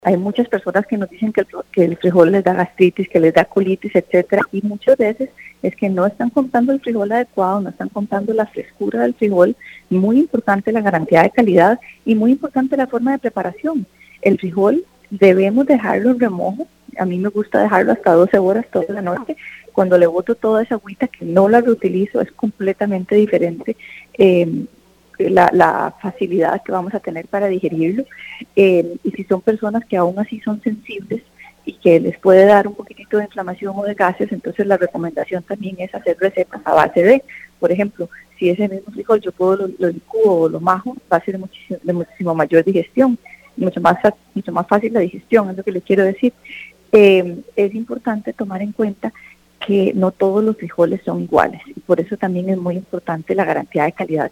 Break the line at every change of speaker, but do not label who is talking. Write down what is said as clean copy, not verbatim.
Hay muchas personas que nos dicen que el frijol les da gastritis, que les da colitis, etcétera, y muchas veces es que no están comprando el frijol adecuado, no están comprando la frescura del frijol. Muy importante la garantía de calidad y muy importante la forma de preparación. El frijol debemos dejarlo en remojo. A mí me gusta dejarlo hasta 12 horas toda la noche. Cuando le boto toda esa agüita que no la reutilizo, es completamente diferente la facilidad que vamos a tener para digerirlo. Y si son personas que aún así son sensibles y que les puede dar un poquitito de inflamación o de gases, entonces la recomendación también es hacer recetas a base de, por ejemplo, si ese mismo frijol yo puedo lo licúo o lo majo, va a ser de muchísimo mayor digestión, mucho más fácil la digestión, es lo que le quiero decir. Es importante tomar en cuenta que no todos los frijoles son iguales y por eso también es muy importante la garantía de calidad